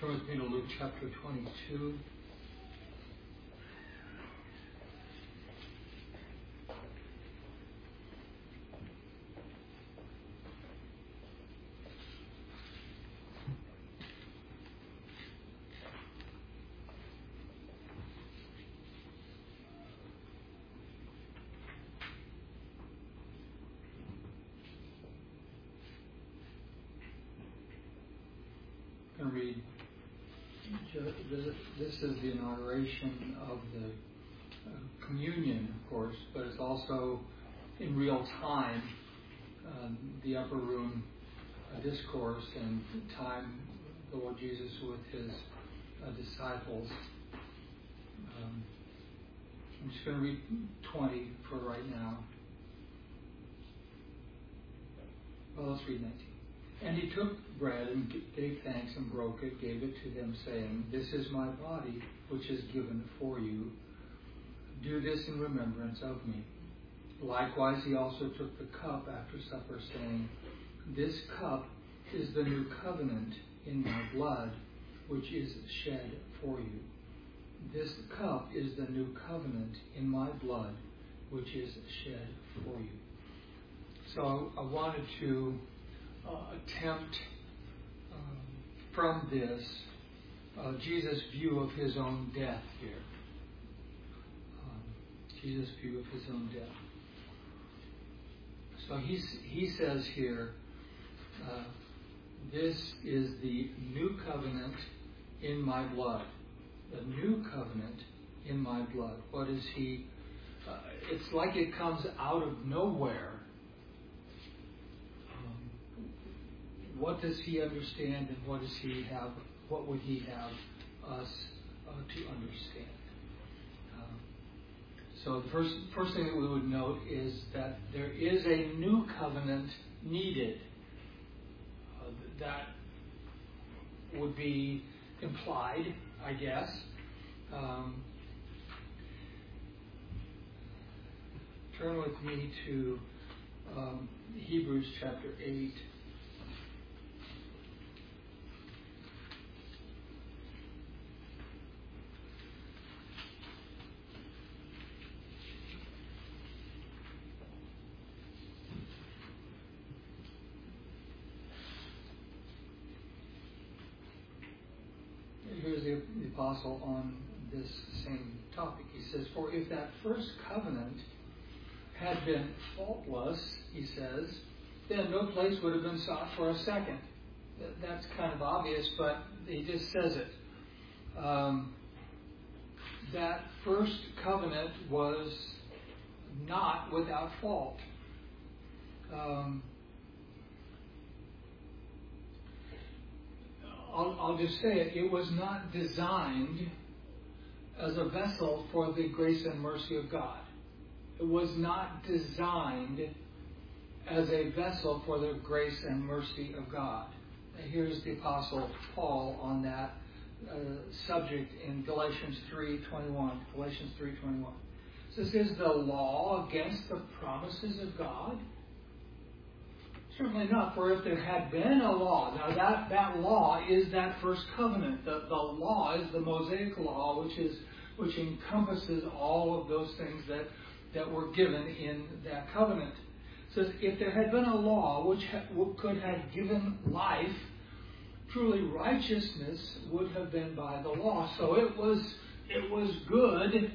Turn with me to Luke chapter 22. I'm going to read. This is the inauguration of the communion, of course, but it's also in real time the upper room discourse and time the Lord Jesus with his disciples. I'm just going to read 20 for right now. Well, let's read 19. And he took bread and gave thanks and broke it, gave it to them, saying, "This is my body, which is given for you. Do this in remembrance of me." Likewise, he also took the cup after supper, saying, "This cup is the new covenant in my blood, which is shed for you. This cup is the new covenant in my blood, which is shed for you." So I wanted to attempt from this Jesus' view of his own death here. Jesus' view of his own death. So he says here, this is the new covenant in my blood. The new covenant in my blood. What is he? It's like it comes out of nowhere. What does he understand, and what does he have? What would he have us to understand? So the first thing that we would note is that there is a new covenant needed. That would be implied, I guess. Turn with me to Hebrews chapter 8. Here's the apostle on this same topic. He says, "For if that first covenant had been faultless," he says, "then no place would have been sought for a second." That's kind of obvious, but he just says it. That first covenant was not without fault. I'll just say it. It was not designed as a vessel for the grace and mercy of God. It was not designed as a vessel for the grace and mercy of God. Here's the Apostle Paul on that subject in Galatians 3:21. Galatians 3:21. So this is the law against the promises of God? Certainly not, for if there had been a law, now that law is that first covenant. The law is the Mosaic law, which encompasses all of those things that were given in that covenant. It says, if there had been a law which could have given life, truly righteousness would have been by the law. So it was good,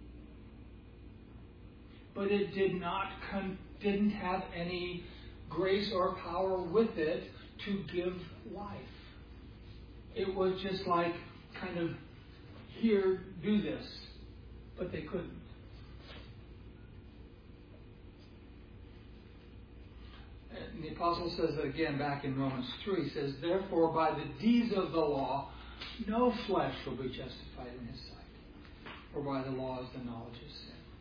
but it didn't have any grace or power with it to give life. It was just like, kind of, here, do this. But they couldn't. And the apostle says that again back in Romans 3. He says, "Therefore, by the deeds of the law, no flesh will be justified in his sight, for by the law is the knowledge of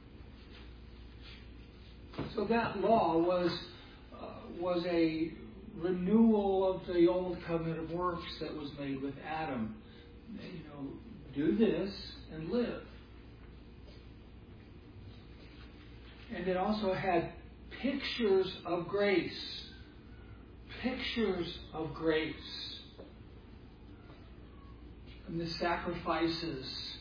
sin." So that law was a renewal of the old covenant of works that was made with Adam. Do this and live. And it also had pictures of grace. Pictures of grace. and the sacrifices,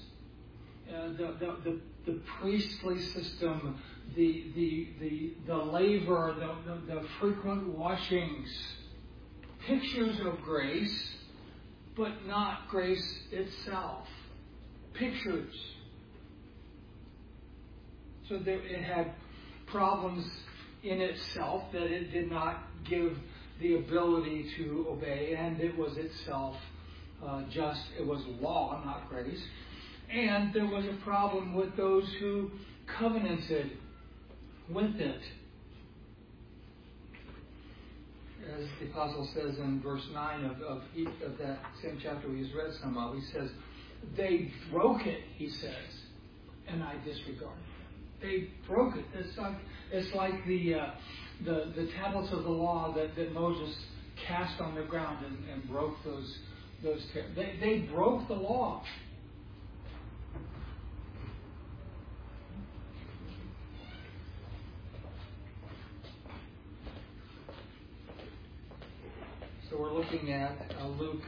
the priestly system, the laver, the frequent washings, pictures of grace, but not grace itself. Pictures. So it had problems in itself, that it did not give the ability to obey, and it was itself it was law, not grace. And there was a problem with those who covenanted with it. As the Apostle says in verse 9 of that same chapter we just read some of, he says, they broke it, he says, and I disregarded it. They broke it. It's like the tablets of the law that Moses cast on the ground and broke those. They broke the law. So we're looking at Luke,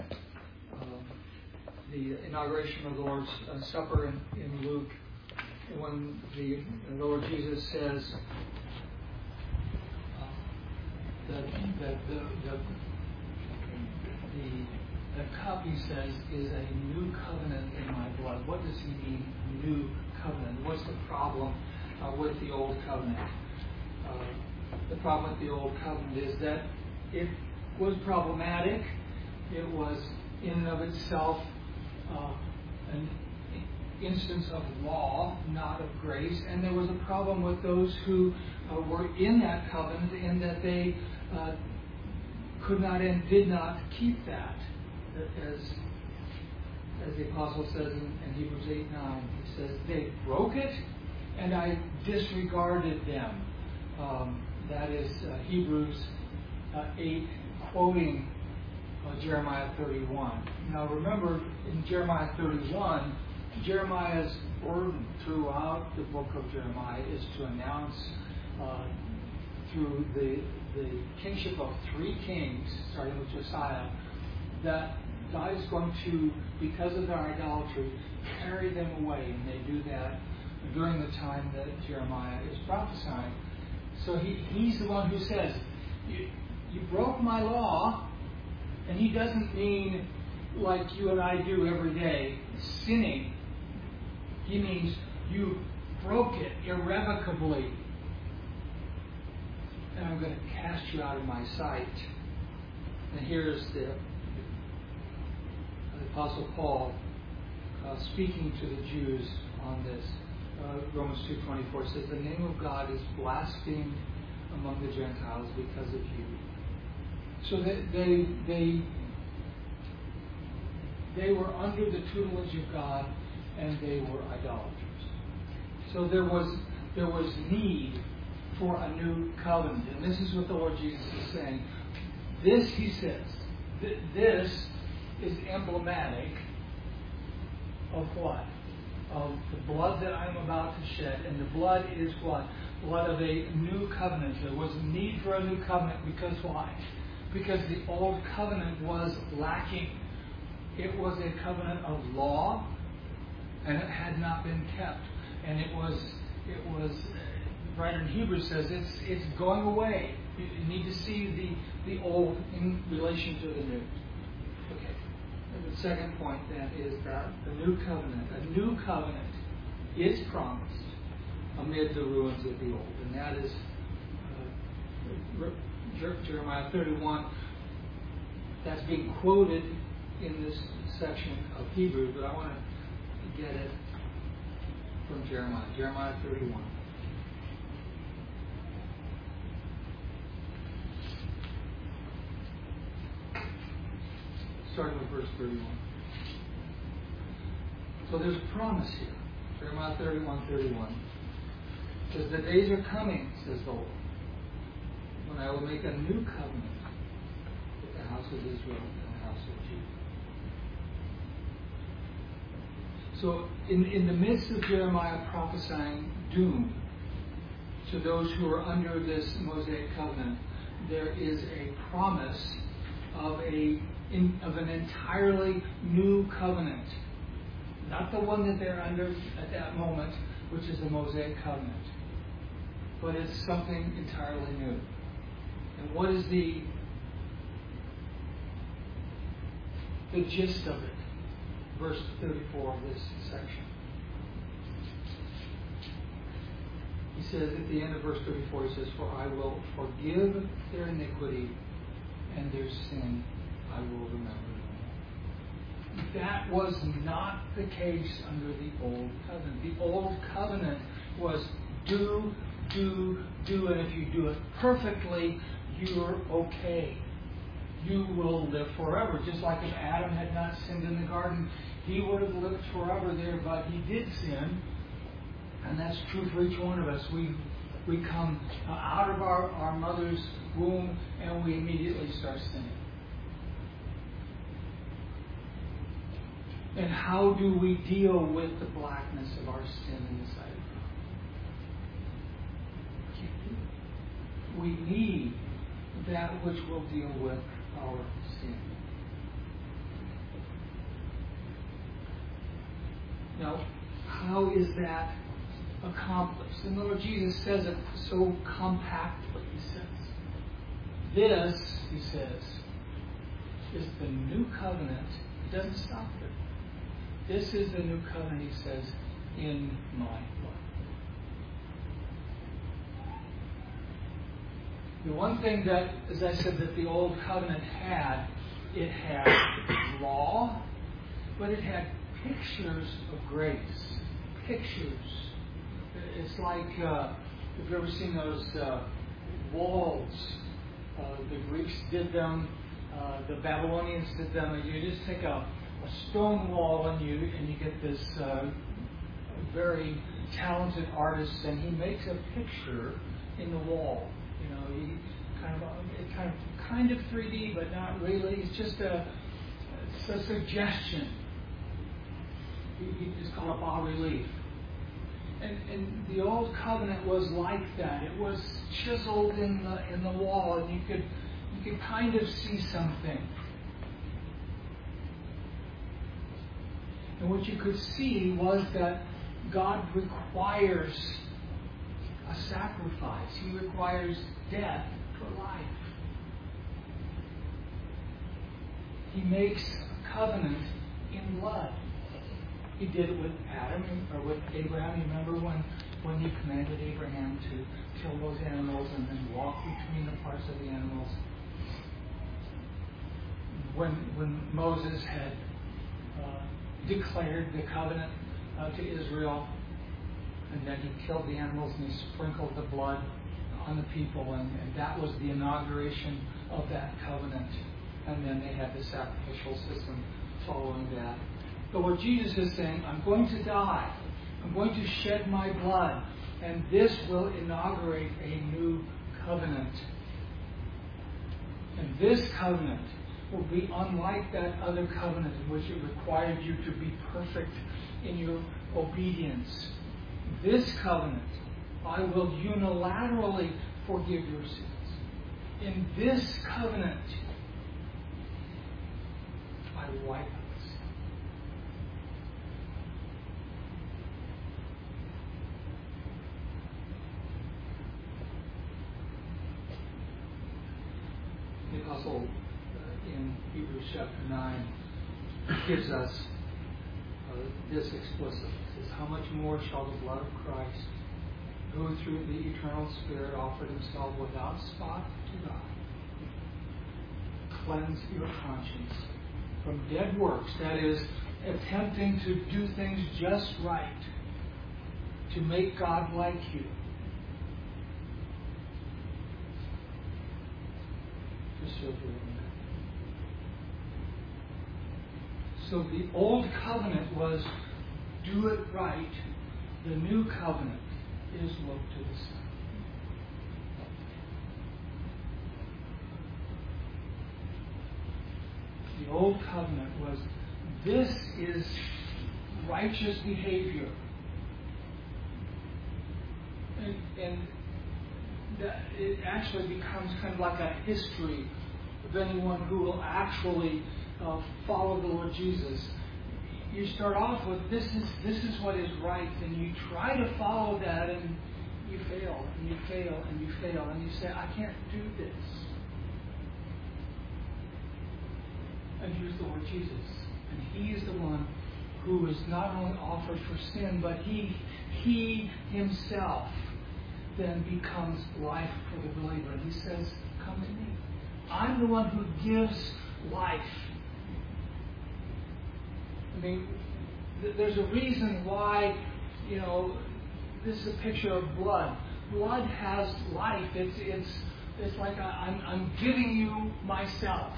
the inauguration of the Lord's Supper in Luke, when the Lord Jesus says that the cup, he says, is a new covenant in my blood. What does he mean, new covenant? What's the problem with the old covenant? The problem with the old covenant is that it was problematic. It was in and of itself an instance of law, not of grace. And there was a problem with those who were in that covenant, in that they could not and did not keep that. As the Apostle says in Hebrews 8:9, he says, they broke it and I disregarded them. That is Hebrews 8, quoting Jeremiah 31. Now remember, in Jeremiah 31, Jeremiah's burden throughout the book of Jeremiah is to announce through the kingship of three kings, starting with Josiah, that God is going to, because of their idolatry, carry them away. And they do that during the time that Jeremiah is prophesying. So he's the one who says, you broke my law. And he doesn't mean like you and I do every day, sinning. He means you broke it irrevocably. And I'm going to cast you out of my sight. And here's the Apostle Paul speaking to the Jews on this. Romans 2:24 says, the name of God is blasphemed among the Gentiles because of you. So they were under the tutelage of God, and they were idolaters. So there was need for a new covenant. And this is what the Lord Jesus is saying. This, he says, this is emblematic of what? Of the blood that I'm about to shed. And the blood is what? Blood of a new covenant. There was a need for a new covenant because why? Because the old covenant was lacking. It was a covenant of law, and it had not been kept. And it was writer in Hebrews says it's going away. You need to see the old in relation to the new. Okay. And the second point then is that the new covenant is promised amid the ruins of the old, and that is Jeremiah 31. That's being quoted in this section of Hebrews, but I want to get it from Jeremiah 31. Starting with verse 31. So there's a promise here. Jeremiah 31:31. It says, the days are coming, says the Lord, when I will make a new covenant with the house of Israel and the house of Judah. So in the midst of Jeremiah prophesying doom to those who are under this Mosaic covenant, there is a promise of a of an entirely new covenant. Not the one that they're under at that moment, which is the Mosaic covenant. But it's something entirely new. And what is the gist of it? Verse 34 of this section. He says at the end of verse 34, he says, "For I will forgive their iniquity, and their sin I will remember no more." That was not the case under the Old Covenant. The Old Covenant was do, and if you do it perfectly, you're okay. You will live forever. Just like if Adam had not sinned in the garden, he would have lived forever there, but he did sin. And that's true for each one of us. We come out of our mother's womb and we immediately start sinning. And how do we deal with the blackness of our sin in the sight of God? We need that which will deal with our sin. Now, how is that accomplished? And the Lord Jesus says it so compactly. He says, this, he says, is the new covenant. It doesn't stop there. This is the new covenant, he says, in my blood. The one thing that, as I said, that the old covenant had, it had law, but it had pictures of grace. Pictures. It's like, if you've ever seen those walls, the Greeks did them, the Babylonians did them, and you just take a stone wall and you get this very talented artist, and he makes a picture in the wall. You know, he kind of 3D, but not really. It's just a suggestion. He just called it bas-relief. And the old covenant was like that. It was chiseled in the wall, and you could kind of see something. And what you could see was that God requires a sacrifice. He requires death for life. He makes a covenant in blood. He did it with Adam, or with Abraham. You remember when he commanded Abraham to kill those animals and then walk between the parts of the animals. When Moses had declared the covenant to Israel, and then he killed the animals and he sprinkled the blood on the people, and that was the inauguration of that covenant. And then they had the sacrificial system following that. But what Jesus is saying, I'm going to die. I'm going to shed my blood. And this will inaugurate a new covenant. And this covenant will be unlike that other covenant in which it required you to be perfect in your obedience. This covenant, I will unilaterally forgive your sins. In this covenant, I wipe out sin. The apostle in Hebrews chapter 9 gives us this explicitly. It says, how much more shall the blood of Christ, who through the eternal Spirit offered himself without spot to God, cleanse your conscience from dead works, that is, attempting to do things just right, to make God like you. To serve you. So the old covenant was do it right. The new covenant is look to the Son. The old covenant was, this is righteous behavior. And that it actually becomes kind of like a history of anyone who will actually follow the Lord Jesus, you start off with this is what is right, and you try to follow that, and you fail, and you fail, and you fail, and you say, I can't do this. And here's the Lord Jesus. And He is the one who is not only offered for sin, but He Himself then becomes life for the believer. And He says, come to me. I'm the one who gives life. I mean, there's a reason why, this is a picture of blood. Blood has life. It's like I'm giving you myself.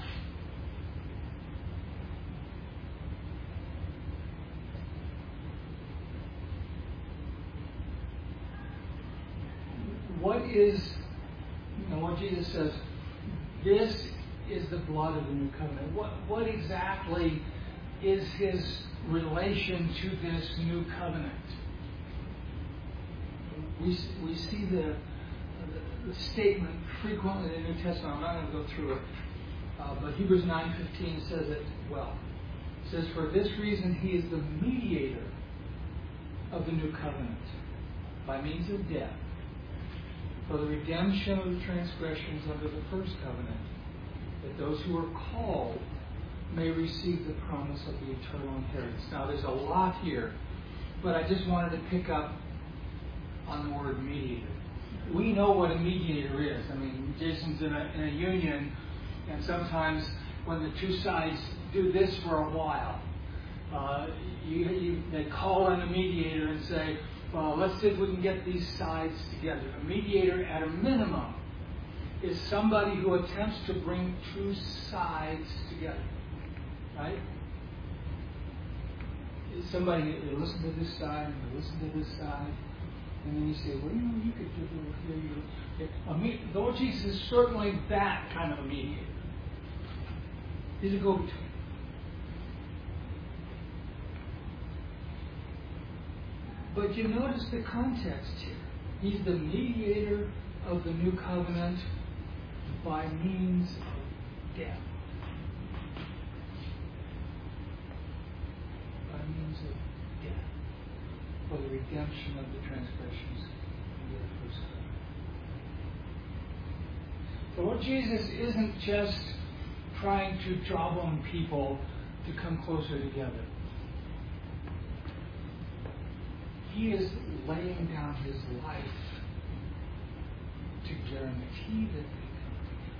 What Jesus says, this is the blood of the new covenant. What exactly is His relation to this new covenant? We see the statement frequently in the New Testament. I'm not going to go through it, but Hebrews 9:15 says it well. It says, for this reason He is the mediator of the new covenant by means of death, for the redemption of the transgressions under the first covenant, that those who are called may receive the promise of the eternal inheritance. Now, there's a lot here, but I just wanted to pick up on the word mediator. We know what a mediator is. I mean, Jason's in a union, and sometimes when the two sides do this for a while, they call in a mediator and say, well, let's see if we can get these sides together. A mediator, at a minimum, is somebody who attempts to bring two sides together. Right? It's somebody, they listen to this side, and they listen to this side, and then you say, well, you could do it here. The Lord Jesus is certainly that kind of a mediator. He's a go-between. But you notice the context here. He's the mediator of the new covenant by means of death. By means of death. For the redemption of the transgressions of the first covenant. The Lord Jesus isn't just trying to jawbone people to come closer together. He is laying down His life to guarantee that they come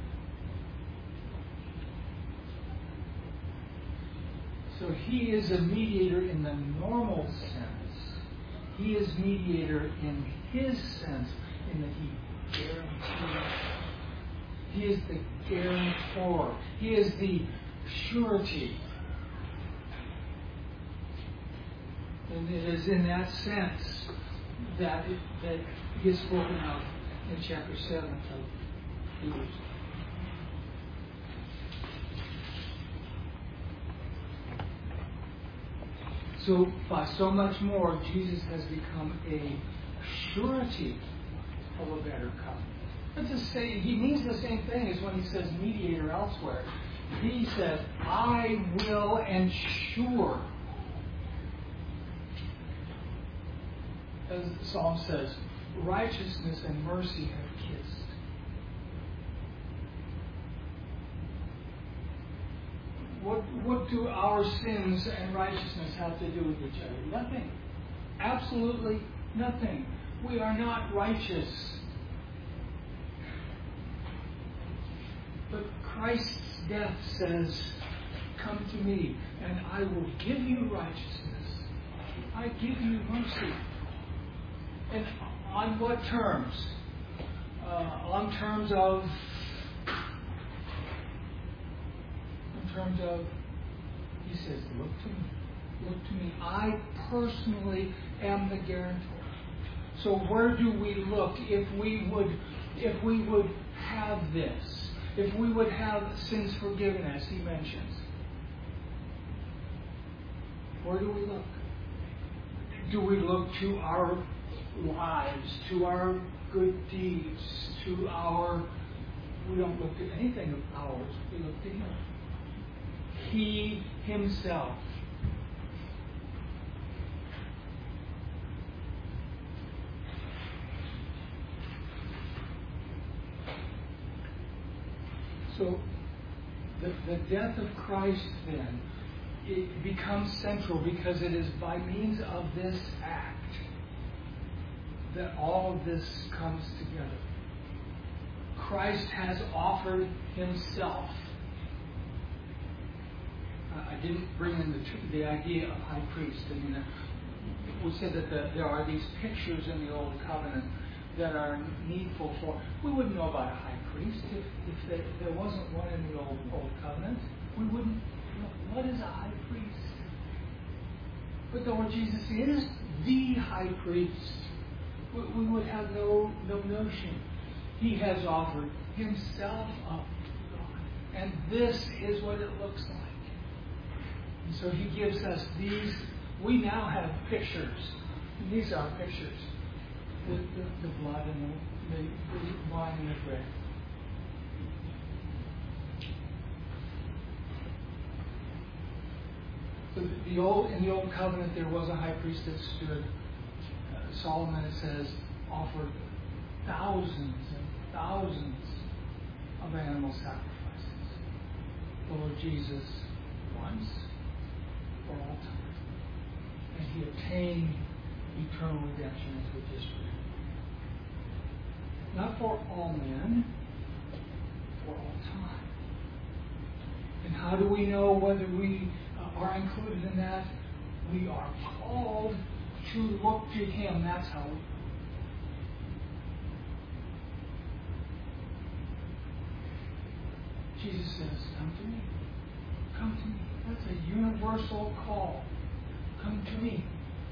together. So He is a mediator in the normal sense. He is mediator in His sense, in that He guarantees. He is the guarantor. He is the surety. And it is in that sense that He is spoken of in chapter 7 of Hebrews. So, by so much more, Jesus has become a surety of a better covenant. Let's just say, He means the same thing as when He says mediator elsewhere. He says, I will ensure. As the Psalm says, righteousness and mercy have kissed. What do our sins and righteousness have to do with each other? Nothing. Absolutely nothing. We are not righteous. But Christ's death says, come to me and I will give you righteousness. I give you mercy. And on what terms? On terms of, He says, look to me. Look to me. I personally am the guarantor. So where do we look if we would have this? If we would have sins forgiven, as He mentions? Where do we look? Do we look to our lives, to our good deeds, we don't look at anything of ours, we look to Him. He Himself. So the death of Christ then, it becomes central because it is by means of this act that all of this comes together. Christ has offered Himself. I didn't bring in the idea of high priest. I mean, we said that there are these pictures in the Old Covenant that are needful for. We wouldn't know about a high priest if there wasn't one in the Old Covenant. We wouldn't know what is a high priest. But the Lord Jesus is the high priest. We would have no notion. He has offered Himself up to God. And this is what it looks like. And so He gives us these. We now have pictures. And these are pictures. The blood and the wine and the bread. So in the Old Covenant there was a high priest that stood. Solomon, it says, offered thousands and thousands of animal sacrifices. The Lord Jesus once for all time. And He obtained eternal redemption, as we just read. Not for all men, for all time. And how do we know whether we are included in that? We are called to look to Him. That's how we. Jesus says, come to me. Come to me. That's a universal call. Come to me.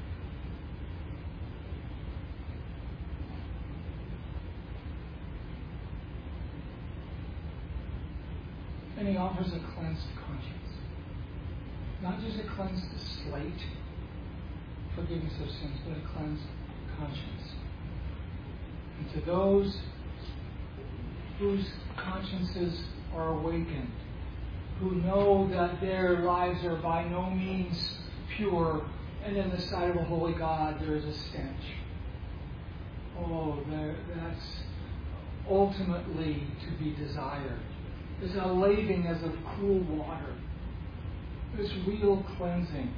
And He offers a cleansed conscience. Not just a cleansed slate, forgiveness of sins, but a cleansed conscience. And to those whose consciences are awakened, who know that their lives are by no means pure, and in the sight of a holy God there is a stench. Oh, that's ultimately to be desired. There's a laving as of cool water. There's real cleansing.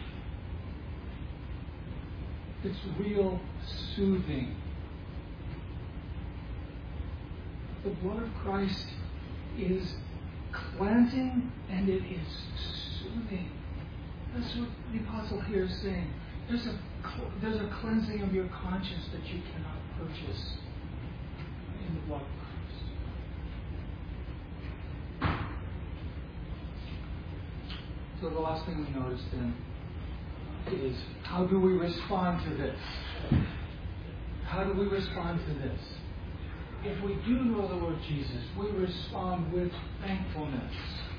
It's real soothing. The blood of Christ is cleansing and it is soothing. That's what the apostle here is saying. There's a cleansing of your conscience that you cannot purchase in the blood of Christ. So the last thing we notice then is, how do we respond to this? How do we respond to this? If we do know the Lord Jesus, we respond with thankfulness.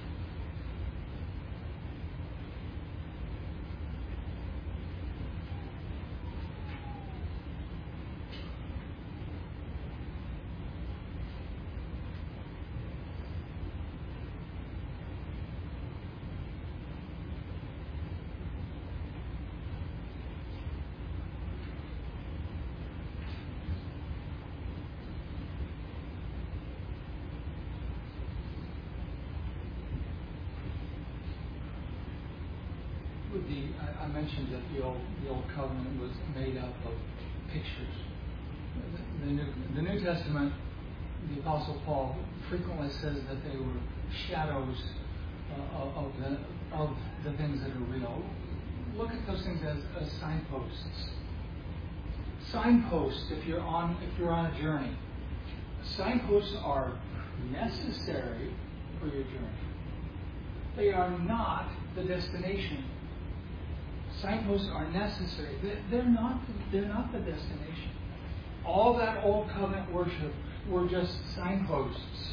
I mentioned that the Old Covenant was made up of pictures. The New Testament, the Apostle Paul frequently says that they were shadows of the things that are real. Look at those things as signposts. Signposts, if you're on a journey. Signposts are necessary for your journey. They are not the destination. Signposts are necessary. They're not the destination. All that Old Covenant worship were just signposts.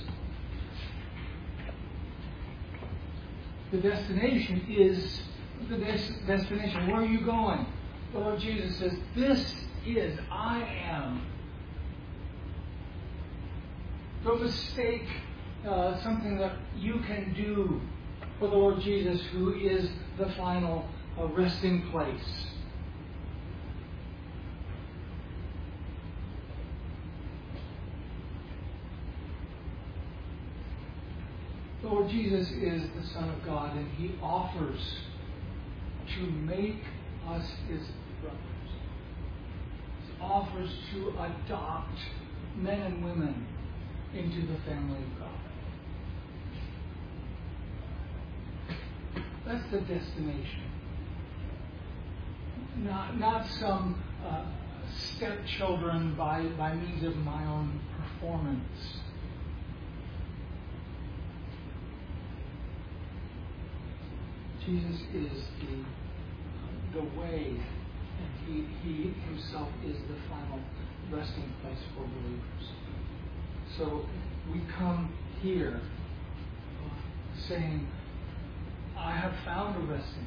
The destination is the destination. Where are you going? The Lord Jesus says, "This is I am." Don't mistake something that you can do for the Lord Jesus, who is the final resting place. The Lord Jesus is the Son of God, and He offers to make us His brothers. He offers to adopt men and women into the family of God. That's the destination. Not some stepchildren by means of my own performance. Jesus is the way, and He Himself is the final resting place for believers. So we come here saying, I have found a resting.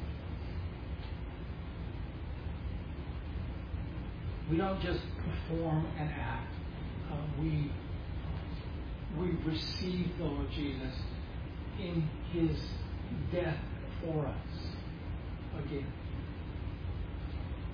We don't just perform and act. We receive the Lord Jesus in His death for us again.